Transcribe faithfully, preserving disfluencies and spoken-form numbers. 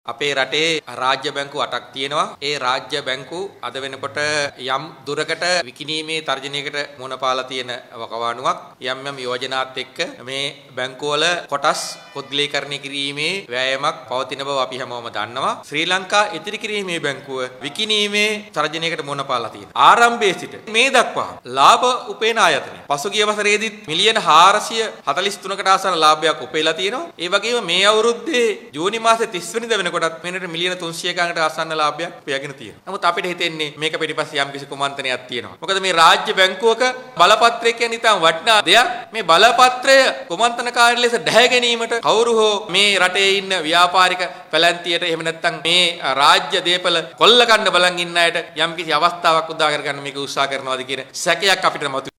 අපේ රටේ රාජ්‍ය බැංකු අටක් තියෙනවා. ඒ රාජ්‍ය බැංකු අද වෙනකොට යම් දුරකට විකිණීමේ තර්ජනයකට මුහුණ පාලා තියෙන වකවානුවක් යම් යම් යෝජනාත් එක්ක මේ බැංකුවල කොටස් පුද්ගලීකරණය කිරීමේ වෑයමක් පවතින බව අපි හැමෝම දන්නවා. ශ්‍රී ලංකා ඉතිරි කිරීමේ බැංකුව විකිණීමේ තර්ජනයකට මුහුණ පාලා තියෙනවා. ආරම්භයේ සිට මේ දක්වා ලාභ උපයන ආයතන පසුගිය වසරේදීත් මිලියන හාරසිය හතළිස් තුනකට ආසන්න ලාභයක් උපයලා තියෙනවා. ඒ වගේම මේ අවුරුද්දේ ජූනි මාසේ තිස් වෙනිදා කොටත් මෙන්නට මිලියන තුන්සිය ගණනකට ආසන්න ලාභයක් උපයාගෙන තියෙනවා. නමුත් අපිට හිතෙන්නේ මේක පිටිපස්සේ යම් කිසි කුමන්ත්‍රණයක් තියෙනවා. මොකද මේ රාජ්‍ය බැංකුවක බලපත්‍රය කියන්නේ ඉතාම වටිනා දෙයක්. මේ බලපත්‍රය කුමන්ත්‍රණකාරී ලෙස දැහැ ගැනීමට කවුරු හෝ මේ රටේ ඉන්න ව්‍යාපාරික පැලැන්තියට එහෙම නැත්නම් මේ රාජ්‍ය දේපල කොල්ල කන්න බලන් ඉන්න අයට යම් කිසි අවස්ථාවක් උදා කරගන්න මේක උත්සාහ කරනවාද කියන සැකයක් අපිට මතුවේ.